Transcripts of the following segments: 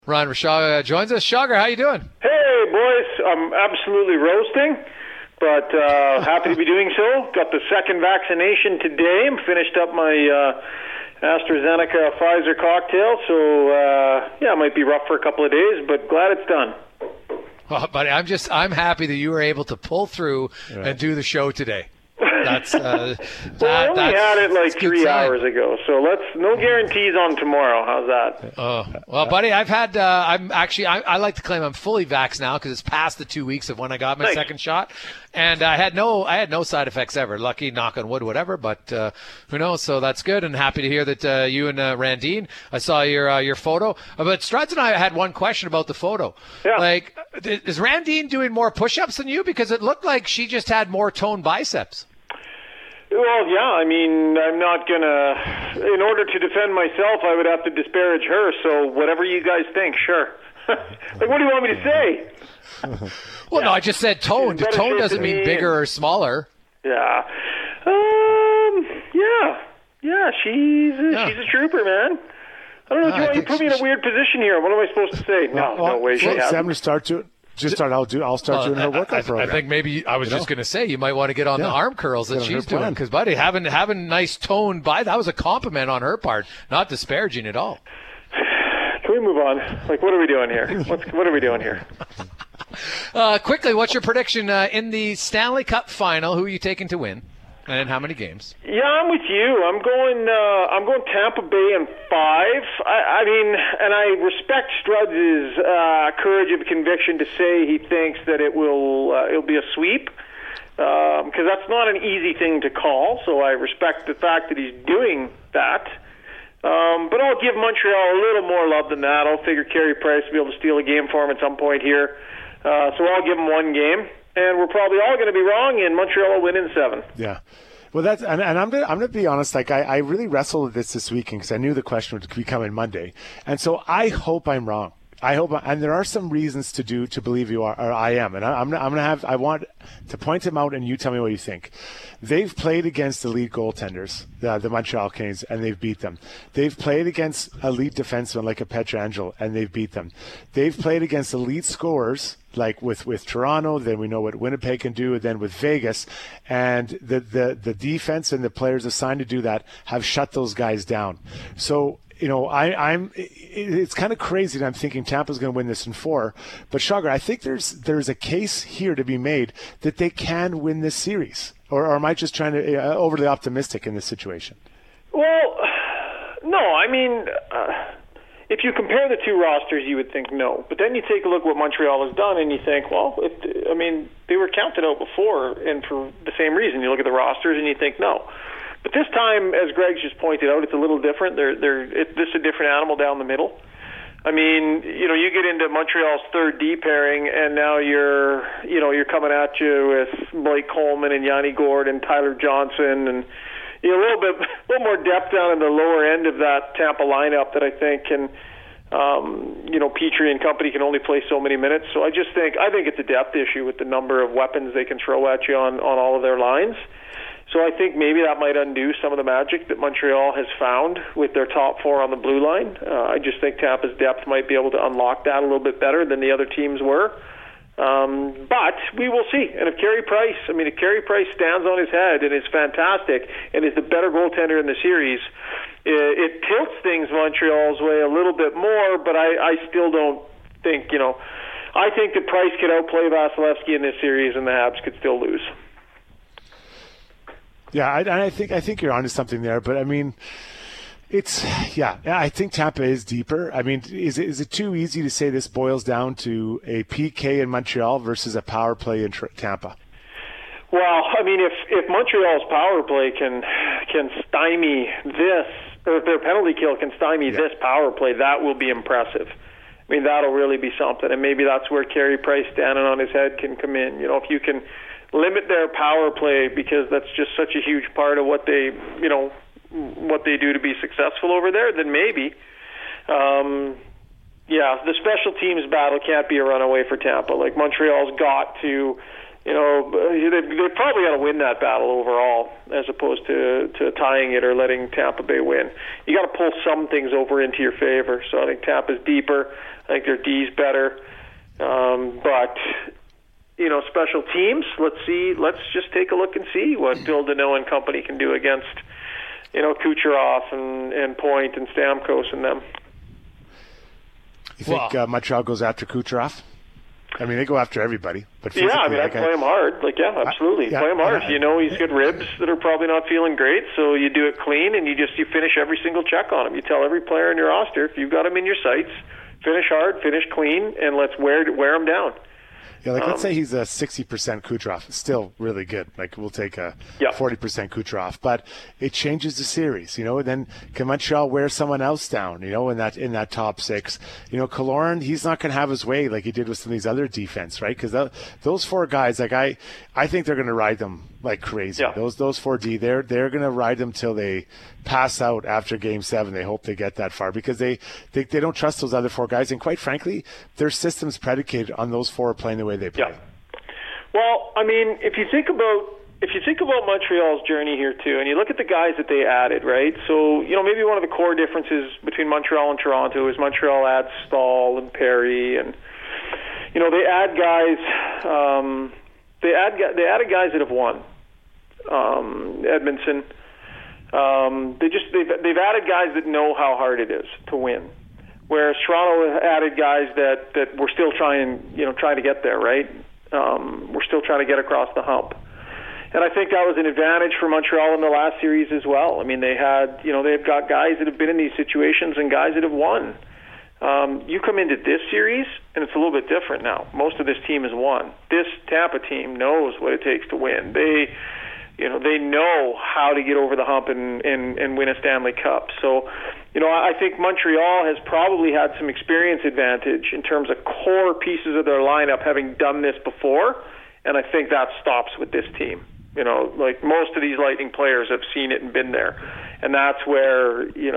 Ryan Rishaga joins us. Shagar, how you doing? Hey, boys. I'm absolutely roasting, but happy to be doing so. Got the second vaccination today. Finished up my AstraZeneca Pfizer cocktail, so it might be rough for a couple of days, but glad it's done. Well, buddy, I'm happy that you were able to pull through and do the show today. That's I only had it like 3 hours ago, so no guarantees on tomorrow. How's that? Oh, well, buddy, I've had I like to claim I'm fully vaxxed now because it's past the 2 weeks of when I got my second shot, and I had no side effects ever. Lucky, knock on wood, whatever. But who knows? So that's good, and happy to hear that you and Randine. I saw your photo, but Struds and I had one question about the photo. Yeah. Like, is Randine doing more push-ups than you? Because it looked like she just had more toned biceps. Well, yeah, I mean, I'm not going to, in order to defend myself, I would have to disparage her, so whatever you guys think, sure. Like, what do you want me to say? Well, no, I just said toned. Toned doesn't mean bigger or smaller. Yeah. She's a trooper, man. I don't know, you put me in a weird position here. What am I supposed to say? No way she hasn't. I'm going to start to... I'll start doing her workout program. I think maybe I was just going to say you might want to get on the arm curls that she's doing because, buddy, having nice toned by that was a compliment on her part, not disparaging at all. Can we move on? Like, what are we doing here? What are we doing here? Quickly, what's your prediction in the Stanley Cup final? Who are you taking to win? And how many games? Yeah, I'm with you. I'm going Tampa Bay in 5. I mean, and I respect Struds' courage of conviction to say he thinks that it'll be a sweep, because that's not an easy thing to call. So I respect the fact that he's doing that. But I'll give Montreal a little more love than that. I'll figure Carey Price will be able to steal a game for him at some point here. So I'll give him one game. And we're probably all going to be wrong, and Montreal will win in 7. Yeah. Well, I'm going to be honest. Like, I really wrestled with this weekend because I knew the question would be coming Monday, and so I hope I'm wrong. And there are some reasons to believe you are, or I am, and I want to point them out, and you tell me what you think. They've played against elite goaltenders, the Montreal Canadiens, and they've beat them. They've played against elite defensemen like a Pietrangelo, and they've beat them. They've played against elite scorers like with Toronto. Then we know what Winnipeg can do. And then with Vegas, and the defense and the players assigned to do that have shut those guys down. So, you know, it's kind of crazy that I'm thinking Tampa's going to win this in 4. But Shagar, I think there's a case here to be made that they can win this series. Or am I just trying to overly optimistic in this situation? Well, no. I mean, if you compare the two rosters, you would think no. But then you take a look at what Montreal has done, and you think, well, they were counted out before, and for the same reason. You look at the rosters, and you think no. But this time, as Greg's just pointed out, it's a little different. This is a different animal down the middle. I mean, you know, you get into Montreal's third D pairing, and now you're coming at you with Blake Coleman and Yanni Gourde and Tyler Johnson, and a little more depth down in the lower end of that Tampa lineup that I think can, Petrie and company can only play so many minutes. So I think it's a depth issue with the number of weapons they can throw at you on all of their lines. So I think maybe that might undo some of the magic that Montreal has found with their top 4 on the blue line. I just think Tampa's depth might be able to unlock that a little bit better than the other teams were. But we will see. And if Carey Price stands on his head and is fantastic and is the better goaltender in the series, it tilts things Montreal's way a little bit more, but I still don't think, I think that Price could outplay Vasilevsky in this series and the Habs could still lose. Yeah, I think you're onto something there, but I mean, I think Tampa is deeper. I mean, is it too easy to say this boils down to a PK in Montreal versus a power play in Tampa? Well, I mean, if Montreal's power play can stymie this, or if their penalty kill can stymie this power play, that will be impressive. I mean, that'll really be something, and maybe that's where Carey Price standing on his head can come in. If you can limit their power play, because that's just such a huge part of what they do to be successful over there, then maybe. The special teams battle can't be a runaway for Tampa. Like, Montreal's got to they've probably got to win that battle overall, as opposed to tying it or letting Tampa Bay win. You got to pull some things over into your favor. So I think Tampa's deeper. I think their D's better. But special teams. Let's just take a look and see what Bill Deneau and company can do against Kucherov and Point and Stamkos and them. You think Montreal goes after Kucherov? I mean, they go after everybody. But I'd play him hard. Absolutely. Play him hard. He's got ribs that are probably not feeling great, so you do it clean, and you finish every single check on him. You tell every player in your roster, if you've got him in your sights, finish hard, finish clean, and let's wear him down. Yeah, let's say he's a 60% Kucherov. Still really good. We'll take a 40% Kucherov. But it changes the series, and then can Montreal wear someone else down, in that top six? Killorn, he's not going to have his way like he did with some of these other defense, right? Because those four guys, I think they're going to ride them like crazy. Yeah. Those 4D, they're going to ride them till they pass out after Game 7. They hope they get that far because they don't trust those other four guys. And quite frankly, their system's predicated on those four playing the way they play. Yeah. Well, I mean, if you think about Montreal's journey here too, and you look at the guys that they added, right? So maybe one of the core differences between Montreal and Toronto is Montreal adds Stahl and Perry, and they add guys. They added guys that have won. Edmondson. They've added guys that know how hard it is to win. Whereas Toronto added guys that we're still trying to get there, right? We're still trying to get across the hump. And I think that was an advantage for Montreal in the last series as well. I mean, they've got guys that have been in these situations and guys that have won. You come into this series, and it's a little bit different now. Most of this team has won. This Tampa team knows what it takes to win. They know how to get over the hump and win a Stanley Cup. So, I think Montreal has probably had some experience advantage in terms of core pieces of their lineup having done this before, and I think that stops with this team. Most of these Lightning players have seen it and been there, and that's where they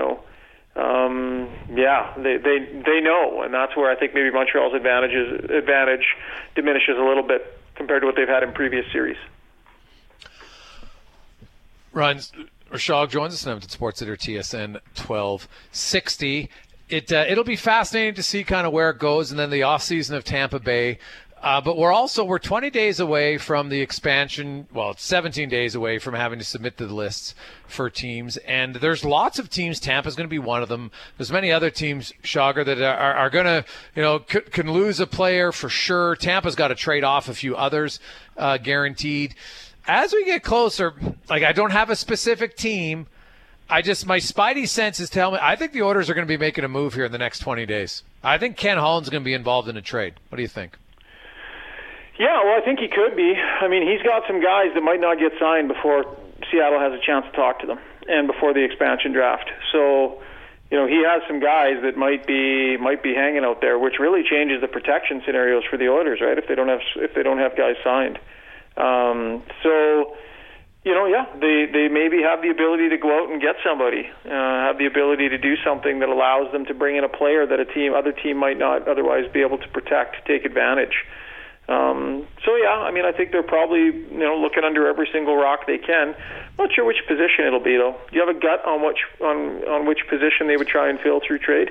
know, and that's where I think maybe Montreal's advantage diminishes a little bit compared to what they've had in previous series. Ryan Rishaug joins us on Sports Center TSN 1260. It'll be fascinating to see kind of where it goes, and then the offseason of Tampa Bay. But we're 20 days away from the expansion. Well, it's 17 days away from having to submit the lists for teams. And there's lots of teams. Tampa's going to be one of them. There's many other teams, Shogger, that are going to, can lose a player for sure. Tampa's got to trade off a few others, guaranteed. As we get closer, I don't have a specific team. My spidey senses tell me I think the Oilers are going to be making a move here in the next 20 days. I think Ken Holland's going to be involved in a trade. What do you think? Yeah, well, I think he could be. I mean, he's got some guys that might not get signed before Seattle has a chance to talk to them and before the expansion draft. So, he has some guys that might be hanging out there, which really changes the protection scenarios for the Oilers, right? If they don't have guys signed. They maybe have the ability to go out and get somebody, have the ability to do something that allows them to bring in a player that other team might not otherwise be able to protect, take advantage. I think they're probably looking under every single rock they can. I'm not sure which position it'll be though. Do you have a gut on which position they would try and fill through trade?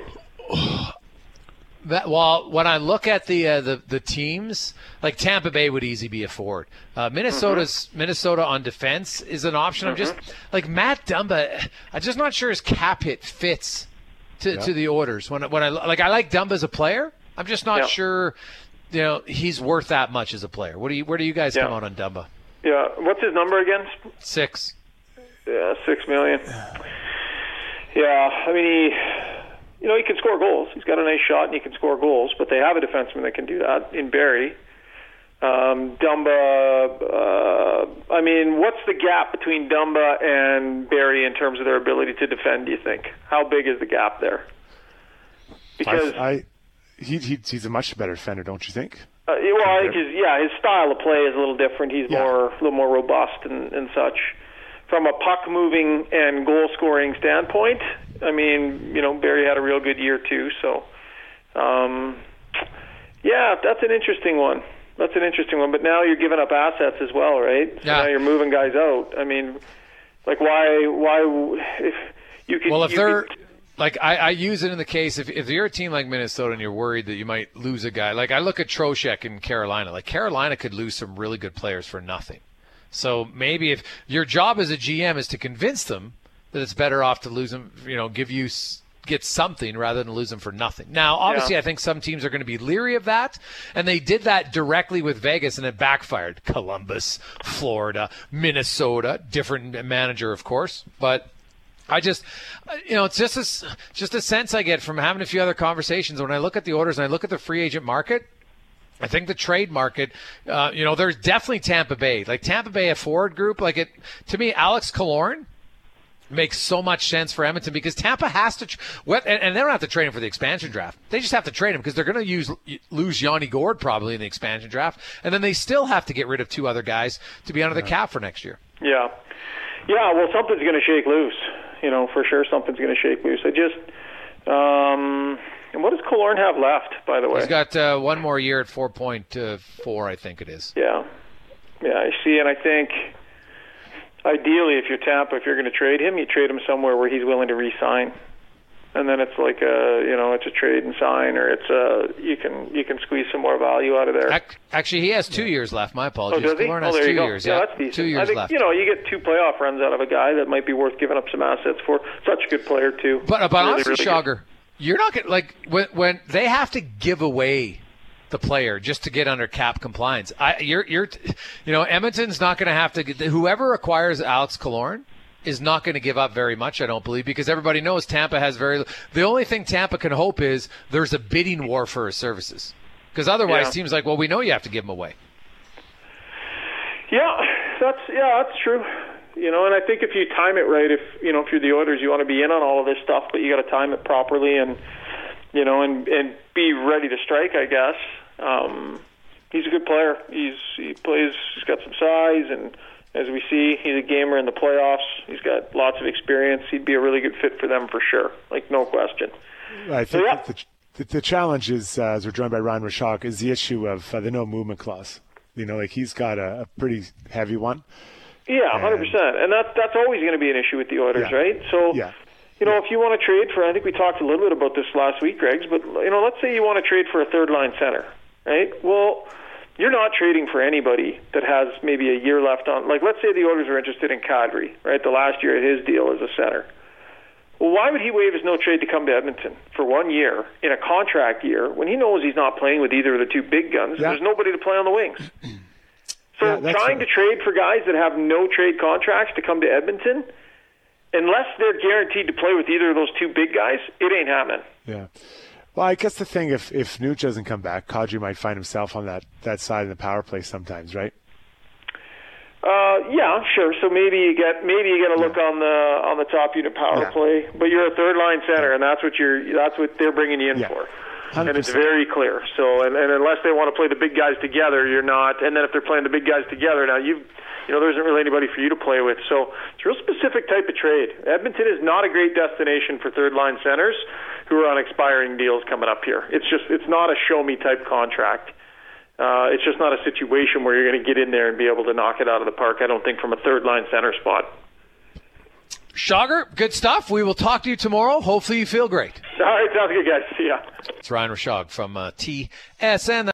When I look at the teams, like Tampa Bay would easily be a forward. Minnesota on defense is an option. I'm just like Matt Dumba. I'm just not sure his cap hit fits to the Oilers. When I like Dumba as a player, I'm just not sure. He's worth that much as a player. Where do you guys come out on Dumba? Yeah, what's his number again? 6. Yeah, $6 million. Yeah, I mean he can score goals. He's got a nice shot and he can score goals, but they have a defenseman that can do that in Barrie. Dumba, what's the gap between Dumba and Barrie in terms of their ability to defend, do you think? How big is the gap there? Because he's a much better defender, don't you think? I think his style of play is a little different. He's a little more robust and such. From a puck-moving and goal-scoring standpoint, Barrie had a real good year too. So, that's an interesting one. That's an interesting one. But now you're giving up assets as well, right? So yeah. Now you're moving guys out. I mean, like why if you could... Well, if they're... Like, I use it in the case, if you're a team like Minnesota and you're worried that you might lose a guy, like I look at Trocheck in Carolina. Like, Carolina could lose some really good players for nothing. So maybe if your job as a GM is to convince them that it's better off to lose them, get something rather than lose them for nothing. Now, obviously, I think some teams are going to be leery of that, and they did that directly with Vegas, and it backfired. Columbus, Florida, Minnesota, different manager, of course, but I just, it's just a sense I get from having a few other conversations. When I look at the orders and I look at the free agent market, I think the trade market, there's definitely Tampa Bay. Like Tampa Bay, a forward group, to me, Alex Killorn makes so much sense for Edmonton because Tampa has to, and they don't have to trade him for the expansion draft. They just have to trade him because they're going to lose Yanni Gourde probably in the expansion draft, and then they still have to get rid of two other guys to be under the cap for next year. Yeah. Well, something's going to shake loose. For sure something's going to shake loose. And what does Killorn have left, by the way? He's got one more year at 4.4, I think it is. Yeah, I see, and I think ideally if you're Tampa, if you're going to trade him, you trade him somewhere where he's willing to re-sign. And then it's like it's a trade and sign, or you can squeeze some more value out of there. Actually, he has 2 years left. My apologies. Oh, does he? Killorn has 2 years. Yeah, that's decent. 2 years I think, left. you get 2 playoff runs out of a guy that might be worth giving up some assets for. Such a good player too. But really, honestly, really Schauger, you're not going when they have to give away the player just to get under cap compliance. Edmonton's not going to have to. Whoever acquires Alex Killorn is not going to give up very much, I don't believe, because everybody knows Tampa has the only thing Tampa can hope is there's a bidding war for his services. Because otherwise, teams like, well, we know you have to give him away. Yeah, that's true. And I think if you time it right, if you're the Oilers, you want to be in on all of this stuff, but you got to time it properly and be ready to strike, I guess. He's a good player. He's got some size, and as we see, he's a gamer in the playoffs. He's got lots of experience. He'd be a really good fit for them for sure, no question. I think the challenge is, as we're joined by Ryan Rishaug, is the issue of the no movement clause. He's got a pretty heavy one. Yeah, 100%. And that's always going to be an issue with the Oilers, right? So, if you want to trade for, I think we talked a little bit about this last week, Greggs, but, let's say you want to trade for a third-line center, right? Well, you're not trading for anybody that has maybe a year left on. Like, let's say the Oilers are interested in Kadri, right, the last year of his deal as a center. Well, why would he waive his no trade to come to Edmonton for 1 year in a contract year when he knows he's not playing with either of the two big guns? Yeah. There's nobody to play on the wings. So trying to trade for guys that have no trade contracts to come to Edmonton, unless they're guaranteed to play with either of those two big guys, it ain't happening. Yeah. Well, I guess the thing, if Nuge doesn't come back, Kadri might find himself on that side of the power play sometimes, right? Yeah, sure. So maybe you get a look on the top unit power play, but you're a third line center, and that's what they're bringing you in for. 100%. And it's very clear. So, and unless they want to play the big guys together, you're not. And then if they're playing the big guys together, now there isn't really anybody for you to play with. So it's a real specific type of trade. Edmonton is not a great destination for third line centers who are on expiring deals coming up here. It's not a show me type contract. It's just not a situation where you're going to get in there and be able to knock it out of the park, I don't think, from a third line center spot. Schauger, good stuff. We will talk to you tomorrow. Hopefully you feel great. All right, sounds good, guys. See ya. It's Ryan Rishaug from TSN.